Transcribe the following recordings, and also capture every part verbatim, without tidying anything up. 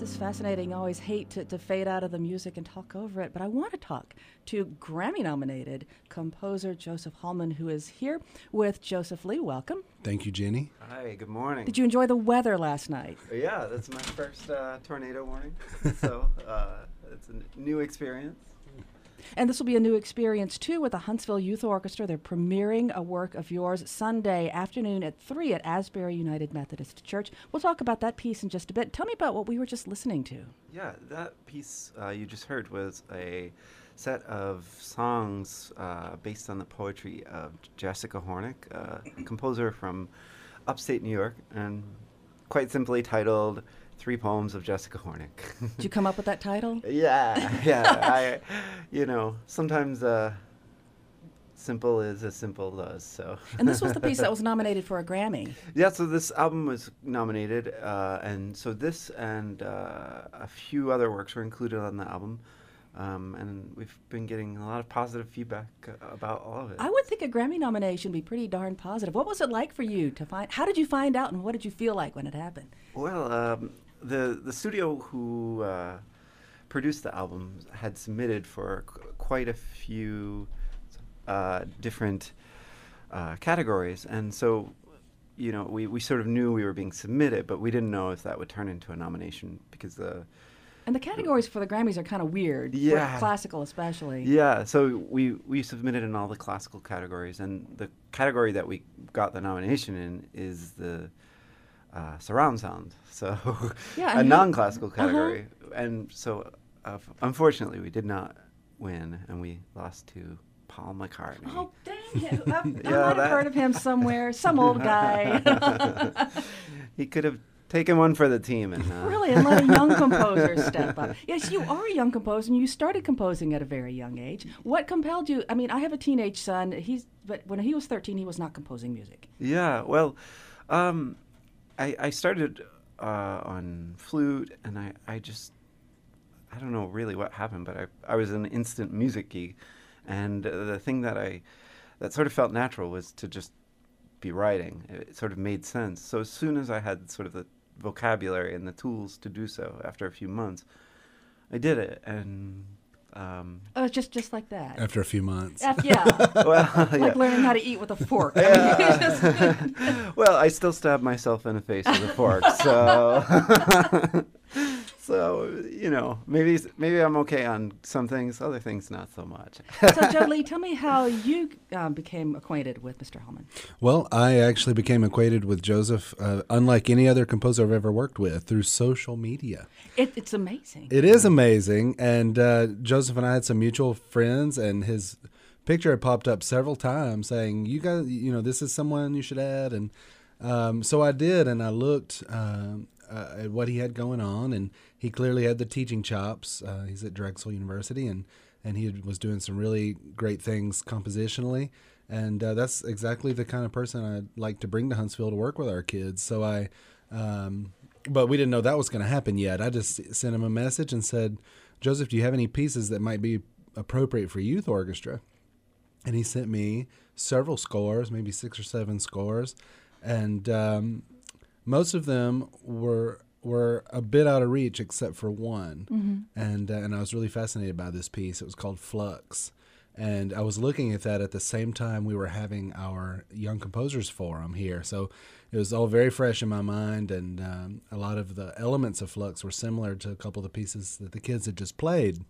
this is fascinating. I always hate to, to fade out of the music and talk over it, but I want to talk to Grammy-nominated composer Joseph Hallman, who is here with Joseph Lee. Welcome. Thank you, Jenny. Hi, good morning. Did you enjoy the weather last night? Yeah, that's my first uh, tornado warning, so uh, it's a new experience. And this will be a new experience, too, with the Huntsville Youth Orchestra. They're premiering a work of yours Sunday afternoon at three at Asbury United Methodist Church. We'll talk about that piece in just a bit. Tell me about what we were just listening to. Yeah, that piece uh, you just heard was a set of songs uh, based on the poetry of Jessica Hornick, uh, a composer from upstate New York, and quite simply titled Three Poems of Jessica Hornick. Did you come up with that title? Yeah, yeah. I, you know, sometimes uh, simple is as simple does. So. And this was the piece that was nominated for a Grammy. Yeah. So this album was nominated, uh, and so this and uh, a few other works were included on the album. Um, and we've been getting a lot of positive feedback uh, about all of it. I would think a Grammy nomination would be pretty darn positive. What was it like for you to find? How did you find out, and what did you feel like when it happened? Well, um, the the studio who uh, produced the album had submitted for qu- quite a few uh, different uh, categories, and so you know we, we sort of knew we were being submitted, but we didn't know if that would turn into a nomination because the And the categories for the Grammys are kind of weird, Yeah. for classical especially. Yeah, so we, we submitted in all the classical categories, and the category that we got the nomination in is the uh, surround sound, so Yeah, a and you- non-classical uh-huh. category. And so, uh, f- unfortunately, we did not win, and we lost to Paul McCartney. Oh, dang it. I, I Yeah, might have that- heard of him somewhere, some old guy. He could have taken one for the team. And, uh, Really, and let a young composer step up. Yes, you are a young composer, and you started composing at a very young age. What compelled you? I mean, I have a teenage son. He's but when he was thirteen, he was not composing music. Yeah, well, um, I, I started uh, on flute, and I, I just, I don't know really what happened, but I, I was an instant music geek, and uh, the thing that I, that sort of felt natural was to just be writing. It, it sort of made sense. So as soon as I had sort of the vocabulary and the tools to do so after a few months, I did it, and um, Oh, just just like that. After a few months. F- yeah, well, like yeah. learning how to eat with a fork. I mean, you just- Well, I still stab myself in the face with a fork, so so you know, maybe maybe I'm okay on some things, other things not so much. So, Joe Lee, tell me how you um, became acquainted with Mister Hallman. Well, I actually became acquainted with Joseph, uh, unlike any other composer I've ever worked with, through social media. It, it's amazing. It is amazing, and uh, Joseph and I had some mutual friends, and his picture had popped up several times saying, "You guys, you know, this is someone you should add." And um, so I did, and I looked um, uh, at what he had going on, and he clearly had the teaching chops. Uh, he's at Drexel University, and and he was doing some really great things compositionally. And uh, that's exactly the kind of person I'd like to bring to Huntsville to work with our kids. So I, um, but we didn't know that was going to happen yet. I just sent him a message and said, "Joseph, do you have any pieces that might be appropriate for youth orchestra?" And he sent me several scores, maybe six or seven scores. And um, most of them were were a bit out of reach except for one. Mm-hmm. And uh, and I was really fascinated by this piece. It was called Flux. And I was looking at that at the same time we were having our Young Composers Forum here. So it was all very fresh in my mind, and um, a lot of the elements of Flux were similar to a couple of the pieces that the kids had just played.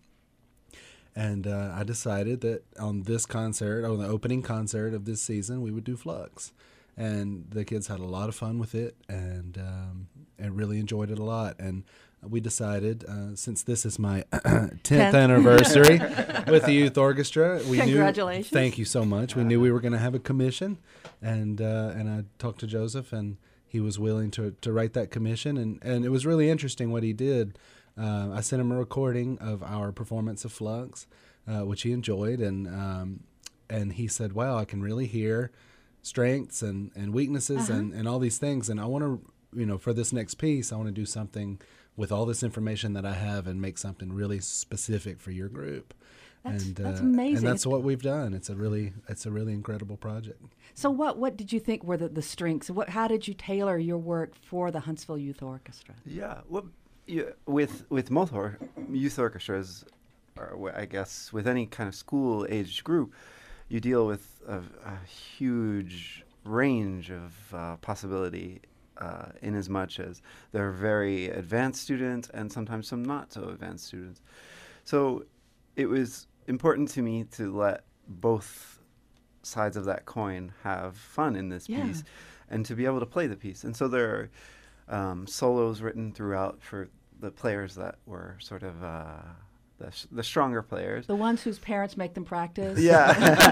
And uh, I decided that on this concert, on the opening concert of this season, we would do Flux. And the kids had a lot of fun with it, and um, and really enjoyed it a lot. And we decided, uh, since this is my tenth Tenth. anniversary with the youth orchestra, we Congratulations. knew. Thank you so much. We knew we were going to have a commission, and uh, and I talked to Joseph, and he was willing to to write that commission, and and it was really interesting what he did. Uh, I sent him a recording of our performance of Flux, uh, which he enjoyed, and um, and he said, "Wow, I can really hear strengths and, and weaknesses Uh-huh. and, and all these things, and I want to, you know, for this next piece, I want to do something with all this information that I have and make something really specific for your group." That's- and that's uh, amazing. And that's what we've done. It's a really it's a really incredible project. So what what did you think were the, the strengths? What how did you tailor your work for the Huntsville Youth Orchestra? Yeah, well, you, with with most or, youth orchestras, or wh- I guess with any kind of school age group, you deal with a, a huge range of uh, possibility. Uh, in as much as there are very advanced students and sometimes some not so advanced students. So it was important to me to let both sides of that coin have fun in this Yeah. piece and to be able to play the piece. And so there are um, solos written throughout for the players that were sort of uh, the, sh- the stronger players. The ones whose parents make them practice. Yeah,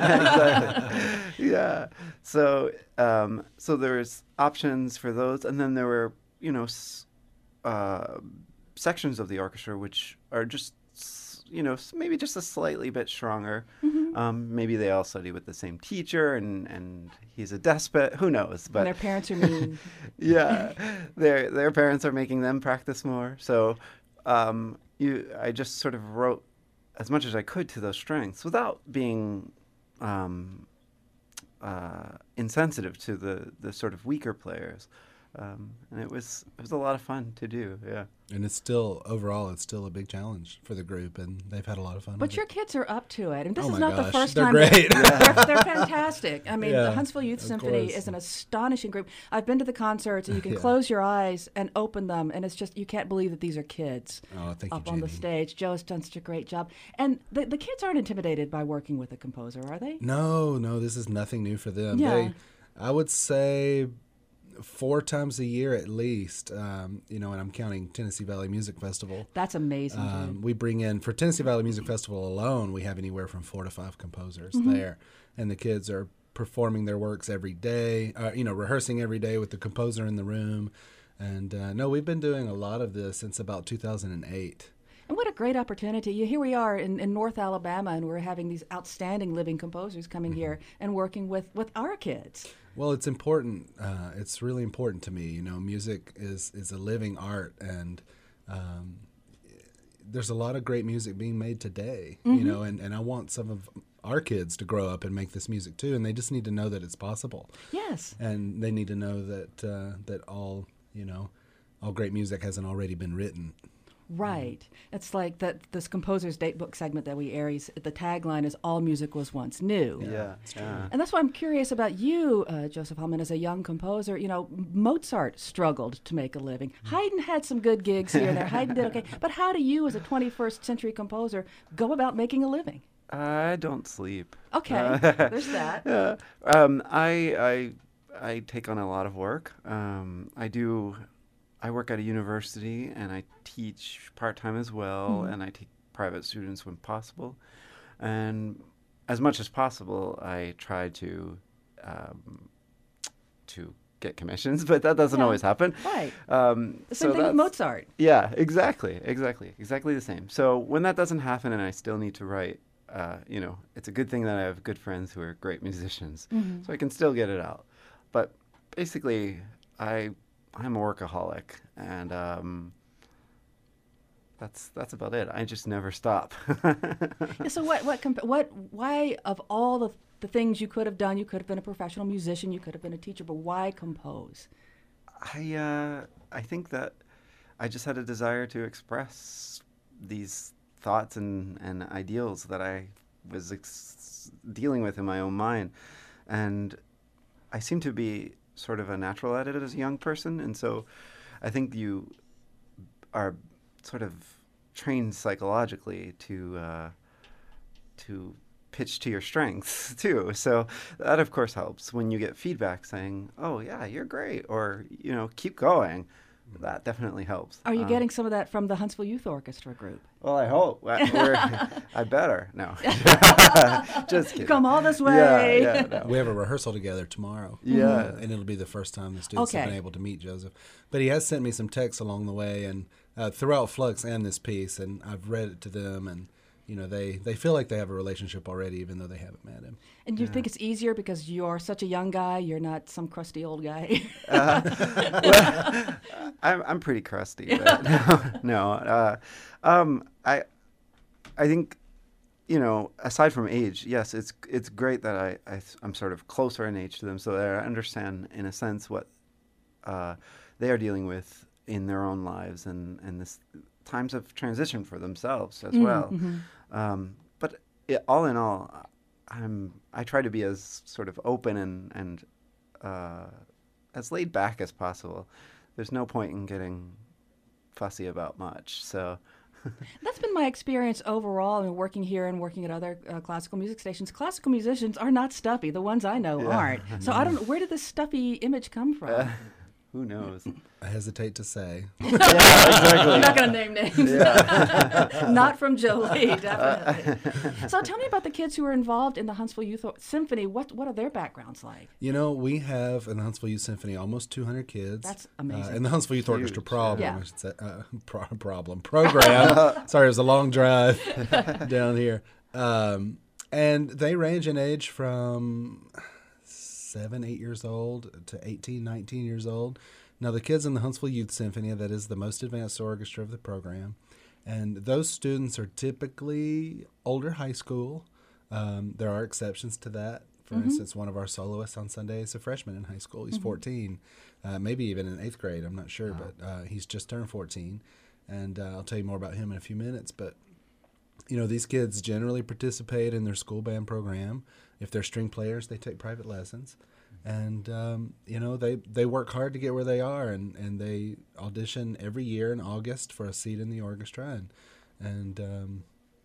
exactly. Yeah. So, um, so there's options for those, and then there were, you know, s- uh, sections of the orchestra which are just, s- you know, s- maybe just a slightly bit stronger. Mhm. Um, maybe they all study with the same teacher, and, and he's a despot. Who knows? And But their parents are mean. yeah, their their parents are making them practice more. So, um, you, I just sort of wrote as much as I could to those strengths without being um, uh, insensitive to the, the sort of weaker players. Um, and it was it was a lot of fun to do. Yeah. And it's still, overall, it's still a big challenge for the group, and they've had a lot of fun But with your it. kids are up to it, and this Oh is my not the gosh, first they're time. great. They're, they're fantastic. I mean, Yeah, the Huntsville Youth of Symphony course. is an astonishing group. I've been to the concerts, and you can Yeah. close your eyes and open them, and it's just you can't believe that these are kids Oh, thank up you, on the Jenny. stage. Joe's done such a great job, and the the kids aren't intimidated by working with a composer, are they? No, no, this is nothing new for them. Yeah. They, I would say four times a year at least, um, you know, and I'm counting Tennessee Valley Music Festival. That's amazing. Um, dude. we bring in, for Tennessee Valley Music Festival alone, we have anywhere from four to five composers Mm-hmm. there. And the kids are performing their works every day, uh, you know, rehearsing every day with the composer in the room. And uh, no, we've been doing a lot of this since about two thousand eight. And what a great opportunity. You, here we are in, in North Alabama, and we're having these outstanding living composers coming here and working with, with our kids. Well, it's important. Uh, it's really important to me. You know, music is, is a living art, and um, there's a lot of great music being made today. Mm-hmm. You know, and, and I want some of our kids to grow up and make this music too, and they just need to know that it's possible. Yes. And they need to know that uh, that all you know, all great music hasn't already been written. Right. It's like that this composer's date book segment that we air. he's- The tagline is "All music was once new." Yeah. Yeah. And that's why I'm curious about you, uh, Joseph Hallman, as a young composer. You know, Mozart struggled to make a living. Haydn had some good gigs here and there. Haydn did okay. But how do you, as a twenty-first century composer, go about making a living? I don't sleep. Okay, Uh, there's that. Yeah. Um, I, I I take on a lot of work. Um, I do. I work at a university and I teach part time as well, Mhm. and I take private students when possible. And as much as possible, I try to um, to get commissions, but that doesn't Yeah. always happen. Right. Um, The same so thing with that's- Mozart. Yeah, exactly, exactly, exactly the same. So when that doesn't happen and I still need to write, uh, you know, it's a good thing that I have good friends who are great musicians, Mhm. so I can still get it out. But basically, I I'm a workaholic, and um, that's that's about it. I just never stop. Yeah, so what, what, comp- what, why of all the, the things you could have done, you could have been a professional musician, you could have been a teacher, but why compose? I uh, I think that I just had a desire to express these thoughts and, and ideals that I was ex- dealing with in my own mind, and I seem to be sort of a natural at it as a young person, and so I think you are sort of trained psychologically to uh, to pitch to your strengths too. So that of course helps when you get feedback saying, "Oh yeah, you're great," or you know, "Keep going." That definitely helps. Are you Um, getting some of that from the Huntsville Youth Orchestra group? Well, I hope. I- we're- I better. No. Just kidding. Come all this way. Yeah, yeah, no. We have a rehearsal together tomorrow. Yeah. And it'll be the first time the students have Okay. been able to meet Joseph. But he has sent me some texts along the way and uh, throughout Flux and this piece, and I've read it to them, and you know they, they feel like they have a relationship already, even though they haven't met him. And you think it's easier because you're such a young guy, you're not some crusty old guy? Well, I'm I'm pretty crusty, but no, no. Uh, um, I I think you know, aside from age, yes, it's it's great that I, I I'm sort of closer in age to them, so that I understand in a sense what uh, they are dealing with in their own lives and, and this times of transition for themselves as Mm, well. mhm. Um, but it, all in all, I'm I try to be as sort of open and and uh, as laid back as possible. There's no point in getting fussy about much. So That's been my experience overall. I mean, working here and working at other uh, classical music stations. Classical musicians are not stuffy. The ones I know Yeah. aren't. So I don't know, where did this stuffy image come from? uh, who knows? I hesitate to say. Yeah, exactly. I'm not going to name names. Yeah. Not from Jolie, definitely. So tell me about the kids who are involved in the Huntsville Youth Or- Symphony. What what are their backgrounds like? You know, we have in the Huntsville Youth Symphony almost two hundred kids. That's amazing. Uh, and the Huntsville Youth Huge, Orchestra problem, yeah. I should say, uh, pro- problem, program. Sorry, it was a long drive down here. Um, and they range in age from seven, eight years old to eighteen, nineteen years old. Now, the kids in the Huntsville Youth Symphony, that is the most advanced orchestra of the program. And those students are typically older high school. Um, there are exceptions to that. For Mhm. instance, one of our soloists on Sunday is a freshman in high school. He's Mhm. fourteen, uh, maybe even in eighth grade. I'm not sure, but uh, he's just turned fourteen. And uh, I'll tell you more about him in a few minutes. But, you know, these kids generally participate in their school band program. If they're string players, they take private lessons. And, um, you know, they, they work hard to get where they are, and, and they audition every year in August for a seat in the orchestra. And, and, um,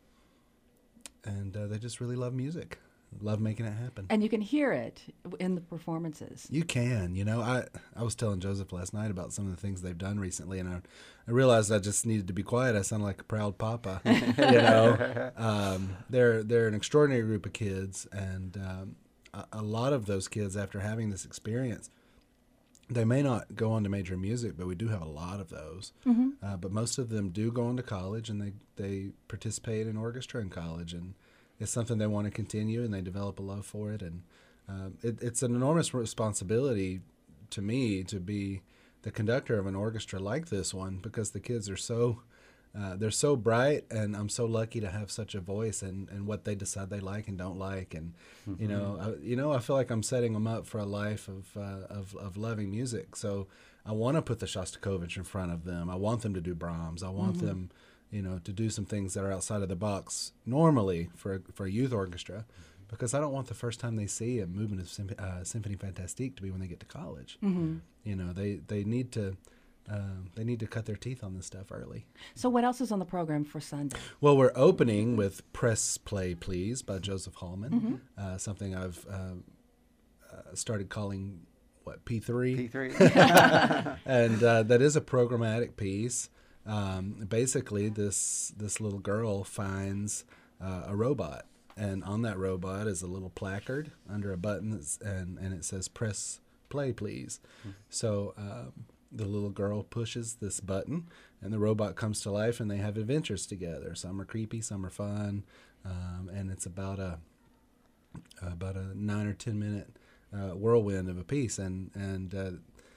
and uh, they just really love music, love making it happen. And you can hear it in the performances. You can, you know, I, I was telling Joseph last night about some of the things they've done recently, and I, I realized I just needed to be quiet. I sound like a proud papa, you know. Um, they're, they're an extraordinary group of kids, and um, a, a lot of those kids, after having this experience, they may not go on to major music, but we do have a lot of those. Mm-hmm. Uh, but most of them do go on to college, and they, they participate in orchestra in college, and it's something they want to continue, and they develop a love for it. And um, it, it's an enormous responsibility to me to be the conductor of an orchestra like this one, because the kids are so uh, they're so bright, and I'm so lucky to have such a voice and, and what they decide they like and don't like. And Mm-hmm. you know, I, you know, I feel like I'm setting them up for a life of uh, of, of loving music. So I want to put the Shostakovich in front of them. I want them to do Brahms. I want Mm-hmm. them, you know, to do some things that are outside of the box normally for a, for a youth orchestra, because I don't want the first time they see a movement of Symp- uh, Symphonie Fantastique to be when they get to college. Mm-hmm. You know, they they need to uh, they need to cut their teeth on this stuff early. So what else is on the program for Sunday? Well, we're opening with "Press Play Please" by Joseph Hallman, Mm-hmm. uh, something I've uh, uh, started calling what P three. P three. And uh, that is a programmatic piece. Um, basically, this this little girl finds uh, a robot, and on that robot is a little placard under a button, that's, and and it says "Press Play, Please." Hmm. So um, the little girl pushes this button, and the robot comes to life, and they have adventures together. Some are creepy, some are fun, um, and it's about a about a nine or ten minute uh, whirlwind of a piece, and and uh,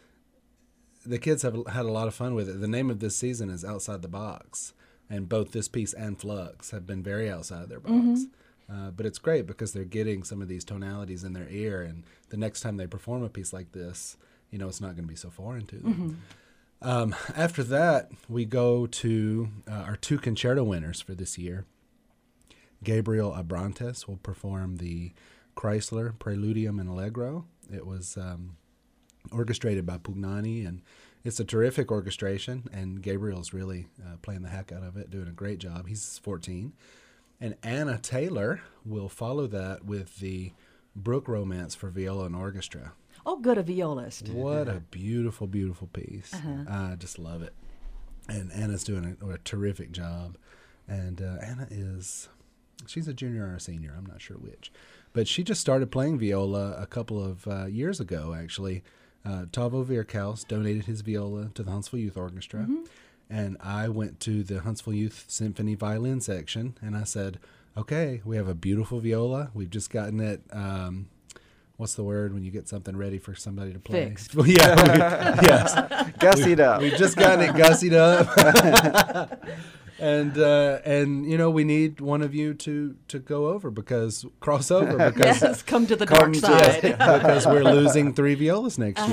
the kids have had a lot of fun with it. The name of this season is Outside the Box, and both this piece and Flux have been very outside their box. Mm-hmm. Uh, but it's great because they're getting some of these tonalities in their ear, and the next time they perform a piece like this, you know, it's not going to be so foreign to them. Mm-hmm. Um, after that, we go to uh, our two concerto winners for this year. Gabriel Abrantes will perform the Chrysler Preludium and Allegro. It was um, orchestrated by Pugnani, and it's a terrific orchestration, and Gabriel's really uh, playing the heck out of it, doing a great job. He's fourteen. And Anna Taylor will follow that with the Brook Romance for viola and orchestra. Oh, good, a violist. What a beautiful, beautiful piece. Uh-huh. I just love it. And Anna's doing a, a terrific job. And uh, Anna is, she's a junior or a senior, I'm not sure which. But she just started playing viola a couple of uh, years ago, actually. Uh, Tavo Virkaus donated his viola to the Huntsville Youth Orchestra. Mm-hmm. And I went to the Huntsville Youth Symphony violin section, and I said, okay, we have a beautiful viola. We've just gotten it, um, what's the word when you get something ready for somebody to play? Fixed. Well, yeah, we, yes. Gussied up. We've just gotten it gussied up. And, uh, and you know, we need one of you to, to go over, because, cross over, because Yes, come to the Come dark to- side. because we're losing three violas next Uh-huh. year.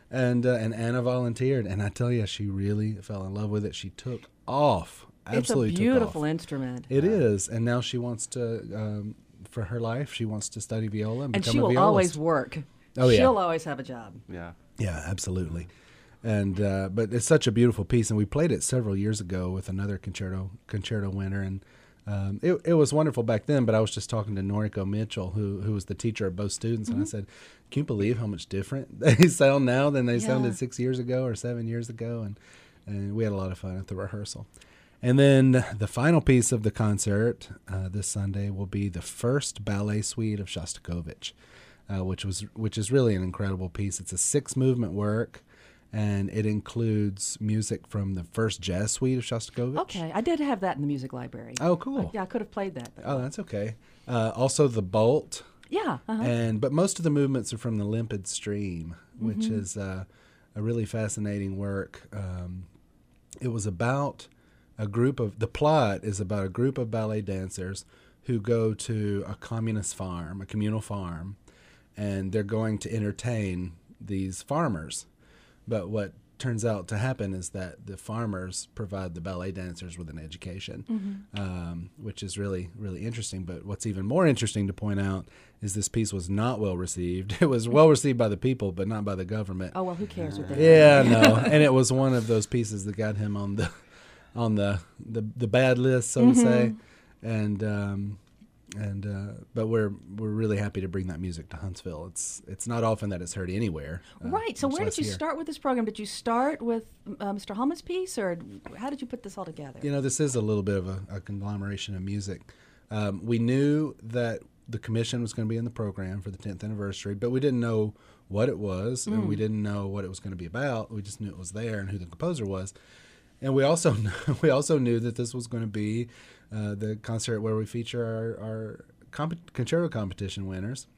and uh, and Anna volunteered, and I tell you, she really fell in love with it. She took off. Absolutely it's a took beautiful off. instrument. It is, and now she wants to, um, for her life, she wants to study viola and, And become she a will violist. always work. Oh, yeah. She'll always have a job. Yeah. Yeah, absolutely. And uh, but it's such a beautiful piece, and we played it several years ago with another concerto concerto winner, and um, it it was wonderful back then. But I was just talking to Noriko Mitchell, who who was the teacher of both students, Mm-hmm. and I said, "Can you believe how much different they sound now than they Yeah. sounded six years ago or seven years ago?" And and we had a lot of fun at the rehearsal. And then the final piece of the concert uh, this Sunday will be the first ballet suite of Shostakovich, uh, which was which is really an incredible piece. It's a six movement work, and it includes music from the first jazz suite of Shostakovich. Okay, I did have that in the music library. Oh, cool. Yeah, I could have played that. But Oh, that's okay. Uh, also the Bolt, yeah. Uh-huh. and but most of the movements are from the Limpid Stream, which is uh, a really fascinating work. Um, it was about a group of the plot is about a group of ballet dancers who go to a communist farm, a communal farm, and they're going to entertain these farmers. But what turns out to happen is that the farmers provide the ballet dancers with an education, Mm-hmm. um, which is really, really interesting. But what's even more interesting to point out is this piece was not well received. It was well received by the people, but not by the government. Oh, well, who cares what they Yeah, no. And it was one of those pieces that got him on the on the the, the bad list, so to say. And um, and uh, but we're we're really happy to bring that music to Huntsville. It's it's not often that it's heard anywhere. uh, Right. So much where less did you here. start with this program? Did you start with uh, Mister Hallman's piece, or how did you put this all together? You know, this is a little bit of a, a conglomeration of music. Um, we knew that the commission was going to be in the program for the tenth anniversary, but we didn't know what it was, and we didn't know what it was going to be about. We just knew it was there and who the composer was. And we also knew, we also knew that this was going to be uh, the concert where we feature our, our comp- concerto competition winners.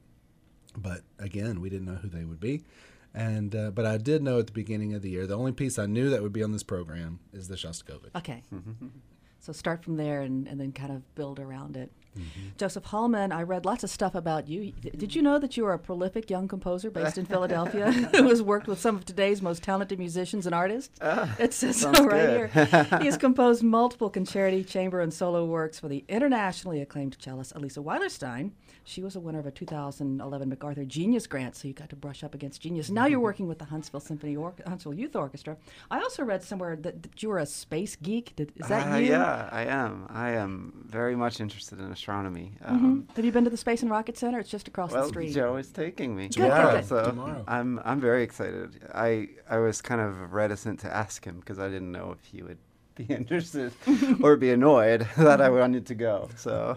But again, we didn't know who they would be. And uh, but I did know at the beginning of the year, the only piece I knew that would be on this program is the Shostakovich. Okay. So start from there and, and then kind of build around it. Joseph Hallman, I read lots of stuff about you. D- Did you know that you are a prolific young composer based in Philadelphia who has worked with some of today's most talented musicians and artists? It says so sounds right good. here. He has composed multiple concerti, chamber, and solo works for the internationally acclaimed cellist Elisa Weilerstein. She was a winner of a two thousand eleven MacArthur Genius Grant, so you got to brush up against genius. Now you're working with the Huntsville Symphony or- Huntsville Youth Orchestra. I also read somewhere that, that you were a space geek. Did, is that Uh, you? Yeah, I am. I am very much interested in astronomy. Mhm. Um, Have you been to the Space and Rocket Center? It's just across well, the street. Joe is taking me. Good, yeah, good, good. so Tomorrow. I'm I'm very excited. I I was kind of reticent to ask him because I didn't know if he would be interested or be annoyed that I wanted to go. So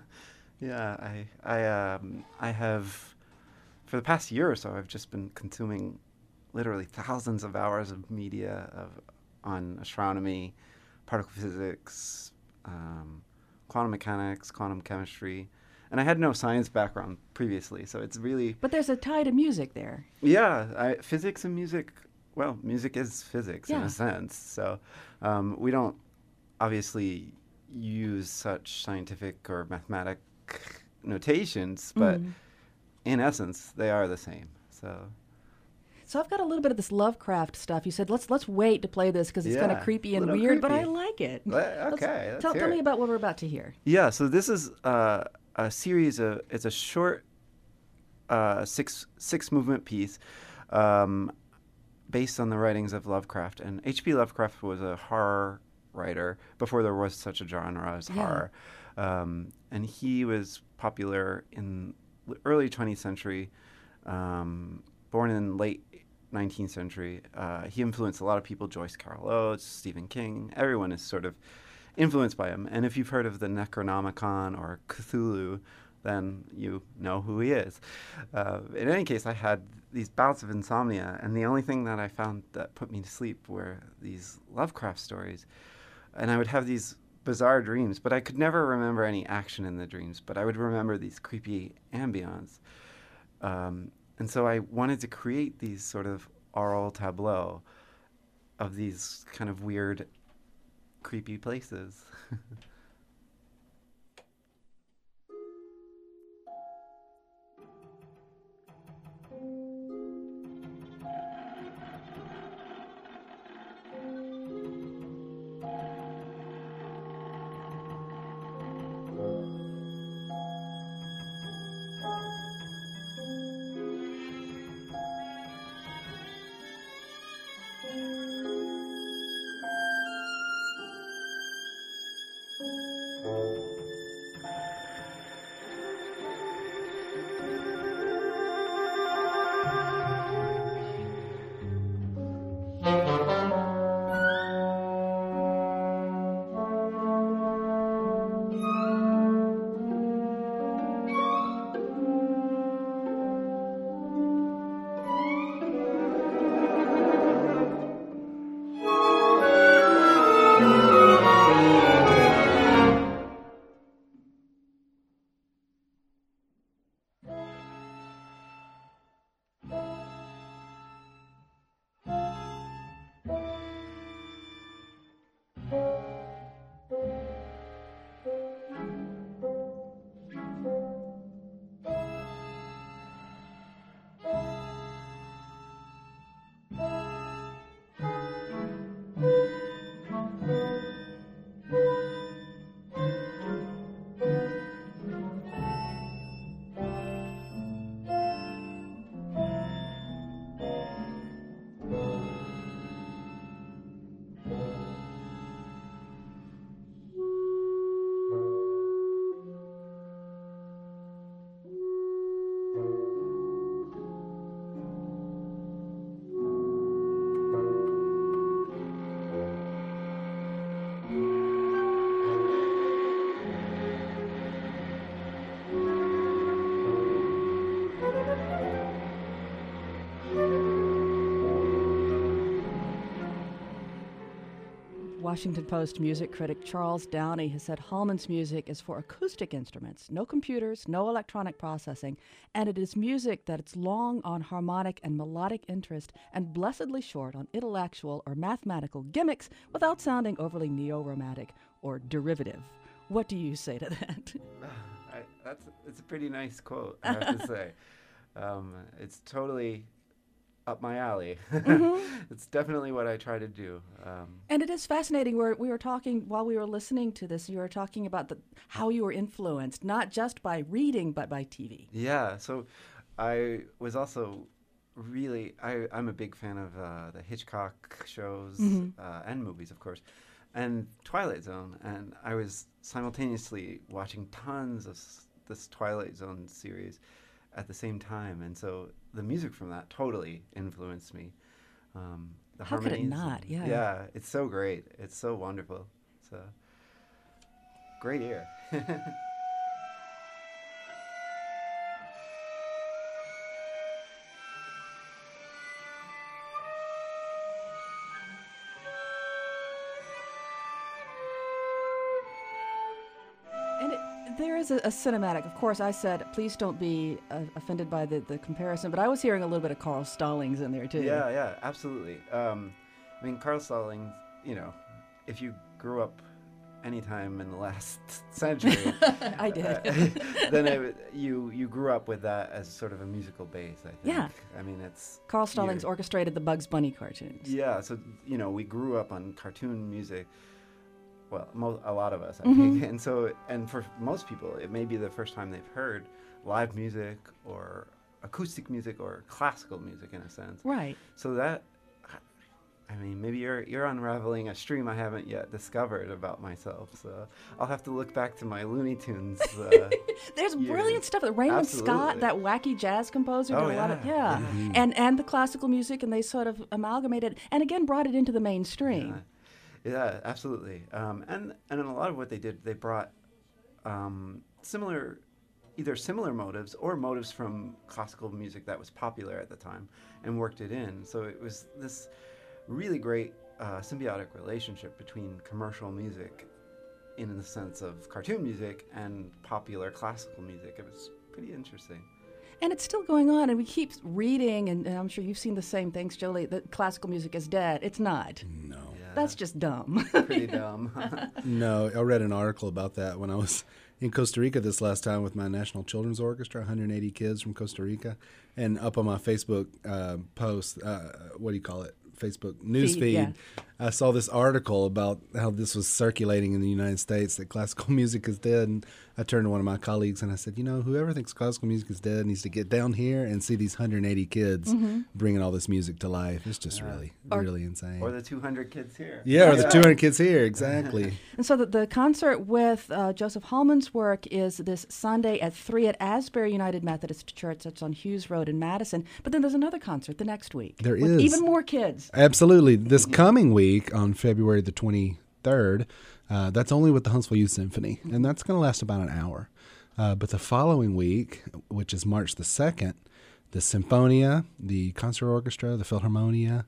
yeah, I I um I have for the past year or so I've just been consuming literally thousands of hours of media of on astronomy, particle physics, um, quantum mechanics, quantum chemistry. And I had no science background previously, so it's really But there's a tie to music there. yeah, I, physics and music. Well, music is physics in Yeah. a sense. So um, we don't obviously use such scientific or mathematic notations, but Mhm. in essence, they are the same. So So I've got a little bit of this Lovecraft stuff. You said let's let's wait to play this because it's kind of Yeah, creepy and little weird, but I creepy. like it. Le- Let's- okay, let's tell, hear tell me it. about what we're about to hear. yeah, so this is uh, a series of it's a short uh, six six movement piece. Um, based on the writings of Lovecraft. And H P. Lovecraft was a horror writer before there was such a genre as Yeah. horror. Um, and he was popular in the early twentieth century, um, born in late nineteenth century. Uh, he influenced a lot of people, Joyce Carol Oates, Stephen King. Everyone is sort of influenced by him. And if you've heard of the Necronomicon or Cthulhu, then you know who he is. Uh, in any case, I had these bouts of insomnia, and the only thing that I found that put me to sleep were these Lovecraft stories. And I would have these bizarre dreams, but I could never remember any action in the dreams, but I would remember these creepy ambience. Um, and so I wanted to create these sort of oral tableau of these kind of weird, creepy places. Washington Post music critic Charles Downey has said Hallman's music is for acoustic instruments, no computers, no electronic processing, and it is music that it's long on harmonic and melodic interest and blessedly short on intellectual or mathematical gimmicks without sounding overly neo-romantic or derivative. What do you say to that? I, that's it's a pretty nice quote, I have to say. Um, it's totally up my alley. Mm-hmm. It's definitely what I try to do. Um, and it is fascinating. We're, we were talking, while we were listening to this, you were talking about the, how you were influenced, not just by reading, but by T V. Yeah, so I was also really, I, I'm a big fan of uh, the Hitchcock shows mm-hmm. uh, and movies, of course, and Twilight Zone. And I was simultaneously watching tons of s- this Twilight Zone series at the same time, and so the music from that totally influenced me. Um, the How could it harmonies not? and- Yeah. Yeah, it's so great. It's so wonderful. It's a great ear. And it, there is a, a cinematic. Of course, I said, please don't be uh, offended by the, the comparison, but I was hearing a little bit of Carl Stallings in there, too. Yeah, yeah, absolutely. Um, I mean, Carl Stallings, you know, if you grew up anytime in the last century, I did. uh, then it, you you grew up with that as sort of a musical base, I think. Yeah. I mean, it's... Carl Stallings you're- orchestrated the Bugs Bunny cartoons. Yeah, so, you know, we grew up on cartoon music. Well, mo- a lot of us, I Mm-hmm. think. And so, and for most people, it may be the first time they've heard live music or acoustic music or classical music in a sense. Right. So that, I mean, maybe you're you're unraveling a stream I haven't yet discovered about myself. So I'll have to look back to my Looney Tunes. Uh, There's years. brilliant stuff. Raymond Scott, Absolutely. that wacky jazz composer, Oh, did a lot of yeah. yeah, Mhm. and and the classical music, and they sort of amalgamated and again brought it into the mainstream. Yeah. Yeah, absolutely. Um, and and in a lot of what they did, they brought um, similar, either similar motives or motives from classical music that was popular at the time, and worked it in. So it was this really great uh, symbiotic relationship between commercial music, in the sense of cartoon music, and popular classical music. It was pretty interesting. And it's still going on, and we keep reading, and, and I'm sure you've seen the same things, Jolie, that classical music is dead. It's not. No. Yeah, That's just dumb. pretty dumb. No, I read an article about that when I was in Costa Rica this last time with my National Children's Orchestra, one hundred eighty kids from Costa Rica. And up on my Facebook uh, post, uh, what do you call it? Facebook news Feed, feed, yeah. I saw this article about how this was circulating in the United States, that classical music is dead. And I turned to one of my colleagues and I said, you know, whoever thinks classical music is dead needs to get down here and see these one hundred eighty kids Mm-hmm. bringing all this music to life. It's just Yeah. really, Or- really insane. Or the two hundred kids here. yeah, or the two hundred kids here, exactly. And so the, the concert with uh, Joseph Hallman's work is this Sunday at three at Asbury United Methodist Church. That's on Hughes Road in Madison. But then there's another concert the next week. There with is. even more kids. Absolutely. This coming week on February the twenty-third, uh, that's only with the Huntsville Youth Symphony, and that's going to last about an hour. Uh, but the following week, which is March the second, the Symphonia, the Concert Orchestra, the Philharmonia,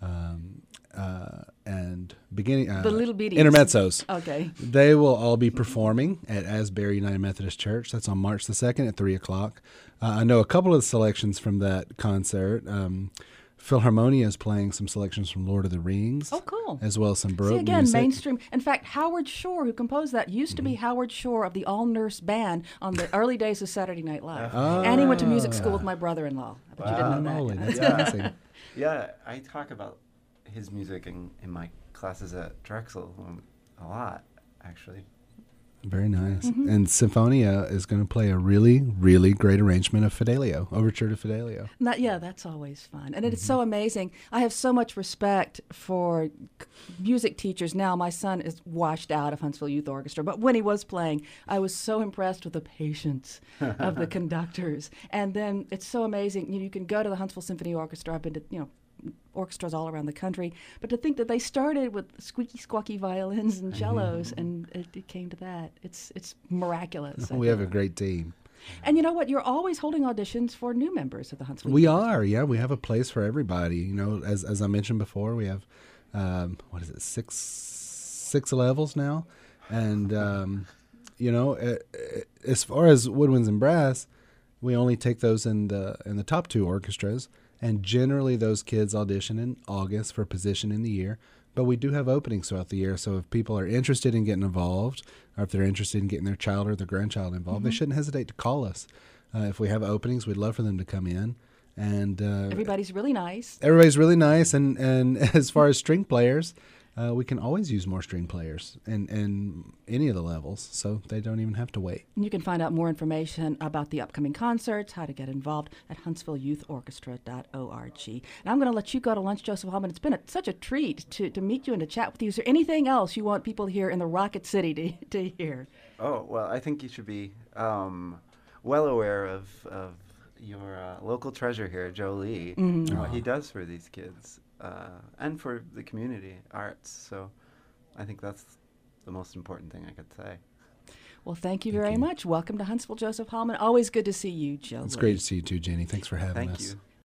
um, uh, and beginning uh, The Little Bitties. Intermezzos. Okay. They will all be performing at Asbury United Methodist Church. That's on March the second at three o'clock. Uh, I know a couple of selections from that concert. Um, Philharmonia is playing some selections from Lord of the Rings. Oh, cool. As well as some Baroque See, again, music. mainstream. In fact, Howard Shore, who composed that, used to be Howard Shore of the All Nurse Band on the early days of Saturday Night Live. Ah. And he went to music school with my brother-in-law. I bet you didn't know Holy, that. that's Yeah. amazing. Yeah, I talk about his music in, in my classes at Drexel um, a lot, actually. Very nice. Mm-hmm. And Symphonia is going to play a really, really great arrangement of Fidelio, Overture to Fidelio. That, yeah, that's always fun. And it's so amazing. I have so much respect for c- music teachers now. My son is washed out of Huntsville Youth Orchestra, but when he was playing, I was so impressed with the patience of the conductors. And then it's so amazing. You know, you can go to the Huntsville Symphony Orchestra. I've been to, you know, orchestras all around the country, but to think that they started with squeaky, squawky violins and cellos, and it, it came to that. It's it's miraculous. I We have a think. great team. And you know what? You're always holding auditions for new members of the Huntsville. We Youth are, yeah. We have a place for everybody. You know, as as I mentioned before, we have um, what is it, six, six levels now, and um, you know, uh, as far as woodwinds and brass, we only take those in the in the top two orchestras, and generally those kids audition in August for a position in the year. But we do have openings throughout the year, so if people are interested in getting involved, or if they're interested in getting their child or their grandchild involved, mm-hmm. they shouldn't hesitate to call us. Uh, if we have openings, we'd love for them to come in. And uh, everybody's really nice. Everybody's really nice, and, and as far as string players, uh, we can always use more string players in, in any of the levels, so they don't even have to wait. And you can find out more information about the upcoming concerts, how to get involved at huntsville youth orchestra dot org. And I'm going to let you go to lunch, Joseph Hallman. It's been a, such a treat to, to meet you and to chat with you. Is there anything else you want people here in the Rocket City to, to hear? Oh, well, I think you should be um, well aware of, of your uh, local treasure here, Joe Lee, mm-hmm. and what he does for these kids uh, and for the community arts. So I think that's the most important thing I could say. Well, thank you thank very you. much. Welcome to Huntsville, Joseph Hallman. Always good to see you, Joe It's Lee. great to see you too, Jenny. Thanks for having Thank us. you.